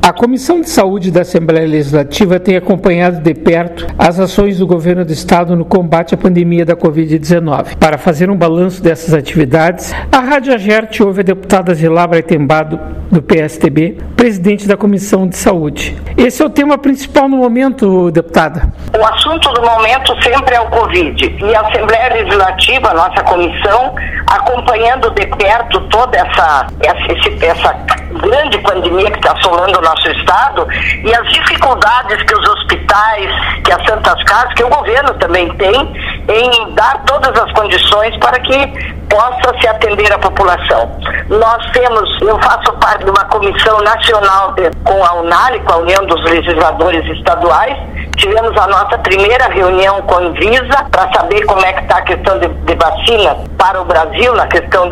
A Comissão de Saúde da Assembleia Legislativa tem acompanhado de perto as ações do governo do Estado no combate à pandemia da Covid-19. Para fazer um balanço dessas atividades, a Rádio Agerte ouve a deputada Zilá Breitembado, do PSTB, presidente da Comissão de Saúde. Esse é o tema principal no momento, deputada. O assunto do momento sempre é o Covid. E a Assembleia Legislativa, a nossa comissão, acompanhando de perto toda essa grande pandemia que está assolando o nosso Estado e as dificuldades que os hospitais, que as Santas Casas, que o governo também tem em dar todas as condições para que possa se atender a população. Eu faço parte de uma comissão nacional com a UNALI, com a União dos Legisladores Estaduais. Tivemos a nossa primeira reunião com a Anvisa para saber como é que está a questão de vacina para o Brasil, na questão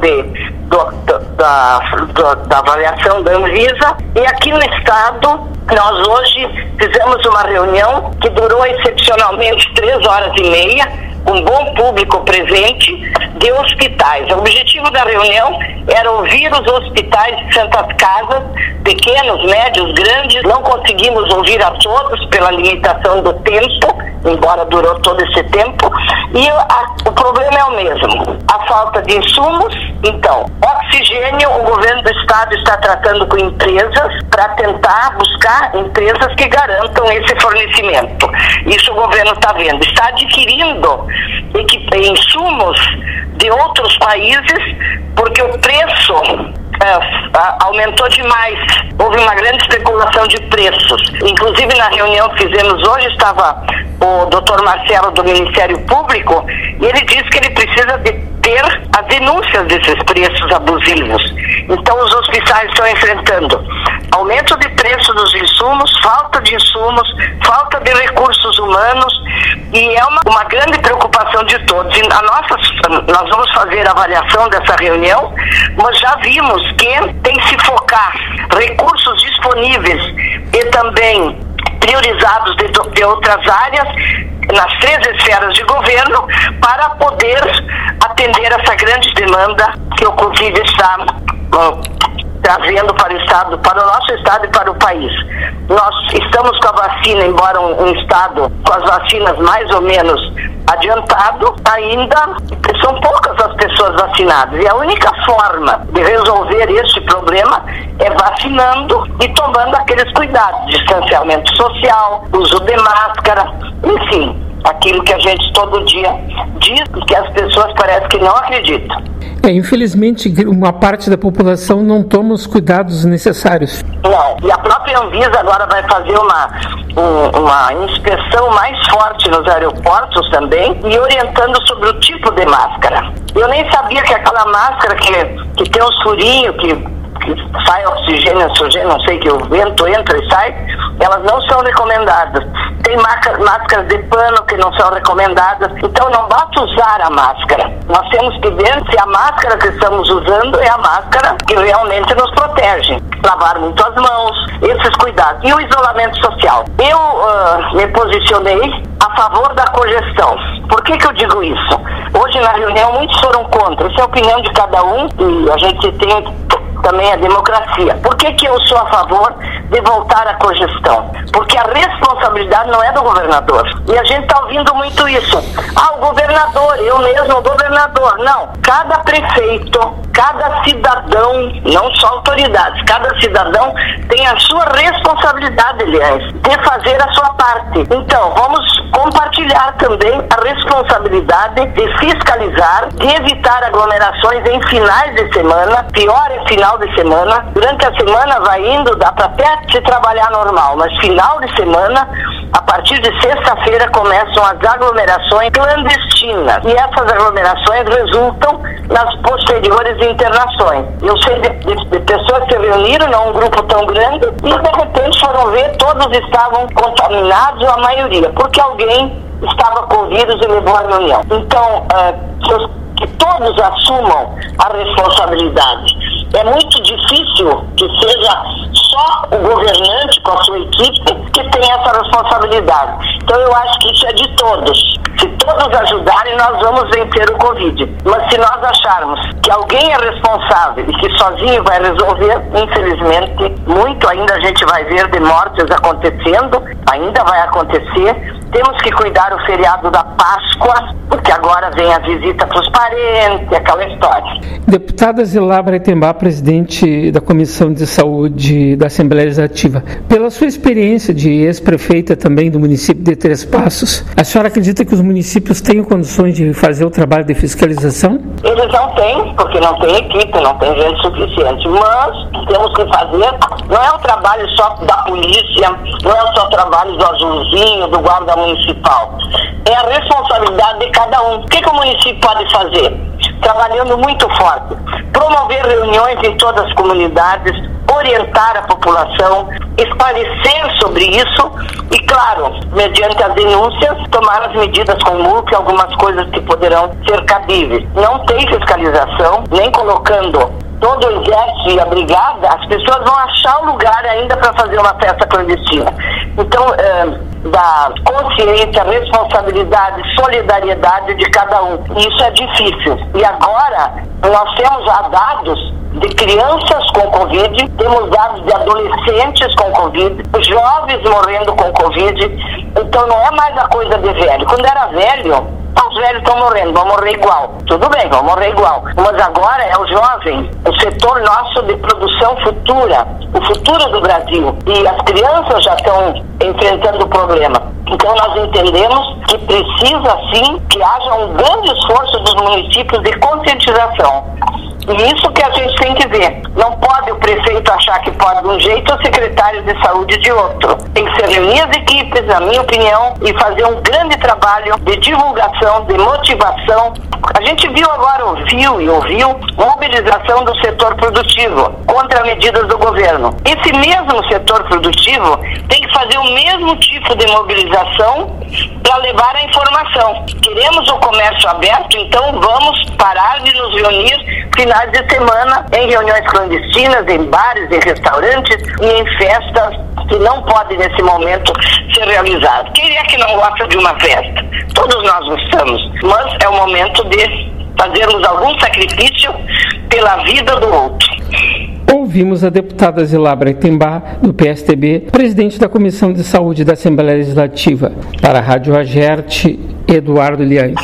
da avaliação da Anvisa. E aqui no Estado, nós hoje fizemos uma reunião que durou excepcionalmente 3h30, com bom público presente, de hospitais. O objetivo da reunião era ouvir os hospitais de Santas Casas, pequenos, médios, grandes. Não conseguimos ouvir a todos pela limitação do tempo, embora durou todo esse tempo. E o problema é o mesmo, a falta de insumos. Então, oxigênio, o governo do Estado está tratando com empresas para tentar buscar empresas que garantam esse fornecimento. Isso o governo está vendo. Está adquirindo insumos de outros países, porque o preço aumentou demais. Houve uma grande especulação de preços. Inclusive, na reunião que fizemos hoje, estava o Dr. Marcelo do Ministério Público, e ele disse que ele precisa de ter as denúncias desses preços abusivos. Então, os hospitais estão enfrentando aumento de preço dos insumos, falta de insumos, falta de recursos humanos, e é uma grande preocupação de todos. E nós vamos fazer a avaliação dessa reunião, mas já vimos que tem que se focar recursos disponíveis e também priorizados de outras áreas, nas 3 esferas de governo, para poder atender essa grande demanda que o Covid está trazendo para o Estado, para o nosso Estado e para o país. Nós estamos com a vacina, embora um Estado com as vacinas mais ou menos adiantado, ainda são poucas as pessoas vacinadas. E a única forma de resolver este problema é vacinando e tomando aqueles cuidados, distanciamento social, uso de máscara, enfim, aquilo que a gente todo dia diz e que as pessoas parecem que não acreditam. Infelizmente, uma parte da população não toma os cuidados necessários. Não, e a própria Anvisa agora vai fazer uma inspeção mais forte nos aeroportos também e orientando sobre o tipo de máscara. Eu nem sabia que aquela máscara que tem um furinho, que sai oxigênio, não sei, que o vento entra e sai, elas não são recomendadas. Tem máscaras de pano que não são recomendadas. Então não basta usar a máscara. Nós temos que ver se a máscara que estamos usando é a máscara que realmente nos protege. Lavar muito as mãos, esses cuidados. E o isolamento social. Eu me posicionei a favor da cogestão. Por que eu digo isso? Hoje na reunião muitos foram contra. Isso é a opinião de cada um e a gente tem também a democracia. Por que eu sou a favor de voltar à cogestão? Porque a responsabilidade não é do governador. E a gente está ouvindo muito isso. O governador, eu mesmo, o governador. Não. Cada prefeito, cada cidadão, não só autoridades, cada cidadão tem a sua responsabilidade, aliás, de fazer a sua parte. Então, vamos compartilhar também a responsabilidade de fiscalizar, de evitar aglomerações em finais de semana. Pior é final de semana. Durante a semana vai indo, dá para até se trabalhar normal, mas final de semana, a partir de sexta-feira, começam as aglomerações clandestinas. E essas aglomerações resultam nas posteriores internações. Eu sei de pessoas que se reuniram, não um grupo tão grande, e de repente foram ver, todos estavam contaminados, a maioria, porque alguém estava com vírus e levou a reunião. Então, que todos assumam a responsabilidade. É muito difícil que seja só o governante com a sua equipe que tem essa responsabilidade. Então eu acho que isso é de todos. Se todos ajudarem, nós vamos vencer o Covid. Mas se nós acharmos que alguém é responsável e que sozinho vai resolver, infelizmente, muito ainda a gente vai ver de mortes acontecendo, ainda vai acontecer. Temos que cuidar o feriado da Páscoa, porque agora vem a visita para os parentes, aquela história. Deputada Zilá Breitenbach, presidente da Comissão de Saúde da Assembleia Legislativa, pela sua experiência de ex-prefeita também do município de Três Passos, a senhora acredita que os municípios tenham condições de fazer o trabalho de fiscalização? Eles não têm, porque não tem equipe, não tem gente suficiente, mas temos que fazer. Não é um trabalho só da polícia, não é só o trabalho do azulzinho, do guarda municipal. É a responsabilidade de cada um. O que o município pode fazer? Trabalhando muito forte. Promover reuniões em todas as comunidades, orientar a população, esclarecer sobre isso e, claro, mediante as denúncias, tomar as medidas com multa e algumas coisas que poderão ser cabíveis. Não tem fiscalização, nem colocando todo o exército e a brigada, as pessoas vão achar um lugar ainda para fazer uma festa clandestina. Então, da consciência, responsabilidade, solidariedade de cada um. Isso é difícil. E agora, nós temos já dados de crianças com Covid, temos dados de adolescentes com Covid, jovens morrendo com Covid. Então, não é mais a coisa de velho. Quando era velho, os velhos estão morrendo, vão morrer igual. Tudo bem, vão morrer igual. Mas agora é o jovem, o setor nosso de produção futura, o futuro do Brasil. E as crianças já estão enfrentando o problema. Então nós entendemos que precisa sim que haja um grande esforço dos municípios de conscientização. E isso que a gente tem que ver. Não pode o prefeito achar que pode de um jeito e o secretário de saúde de outro. Tem que se reunir as equipes, na minha opinião, e fazer um grande trabalho de divulgação, de motivação. A gente viu agora, ouviu mobilização do setor produtivo contra medidas do governo. Esse mesmo setor produtivo tem que fazer o mesmo tipo de mobilização para levar a informação. Queremos o comércio aberto, então vamos parar de nos reunir finais de semana em reuniões clandestinas, em bares, em restaurantes e em festas que não podem nesse momento ser realizadas. Quem é que não gosta de uma festa? Todos nós gostamos, mas é o momento de fazermos algum sacrifício pela vida do outro. Ouvimos a deputada Zilá Breitenbach, do PSTB, presidente da Comissão de Saúde da Assembleia Legislativa. Para a Rádio Agerte, Eduardo Liães.